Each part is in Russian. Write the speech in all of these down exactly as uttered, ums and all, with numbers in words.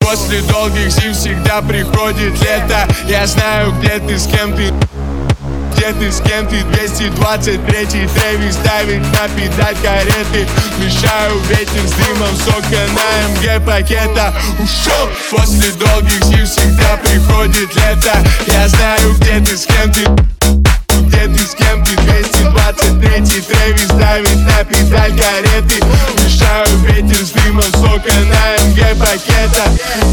После долгих зим всегда приходит лето. Я знаю, где ты, с кем ты, где ты, с кем ты. Двести двадцать третий Трэвис давит на педаль кареты. Мешаю ветер с дымом сока на эм гэ пакета. Ушел. После долгих зим всегда приходит лето. Я знаю, где ты, с кем ты, где ты, с кем ты. Двести двадцать третий Трэвис давит на педаль кареты. Мешаю ветер с дымом сока на эм гэ пакета.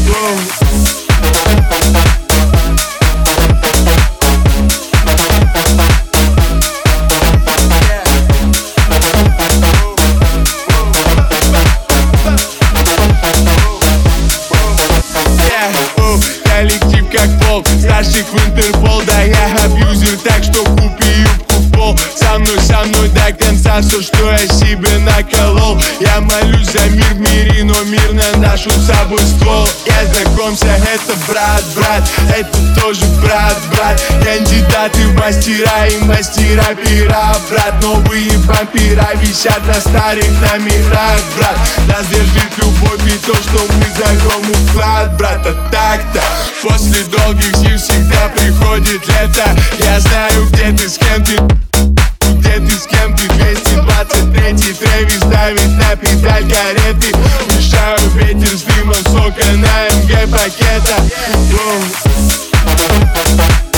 Коллектив как пол, старших в Интерпол. Да я абьюзер, так что купи юбку в пол. Со мной, со мной до конца все, что я себе наколол. Я молюсь за мир в мире, но мир на нашу с собой ствол. Я знакомься, это брат, брат, это тоже брат, брат. Кандидаты в мастера и мастера пера, брат. Новые вампира висят на старых номерах, брат. Нас держит любовь и то, что мы зажжем уклад, брат. А так-то после долгих зим всегда приходит лето. Я знаю, где ты, с кем ты, где ты, с кем ты. Двести двадцать третий Трэвис давит на педаль кареты. Мешаю ветер с дымом сока на эм гэ пакета.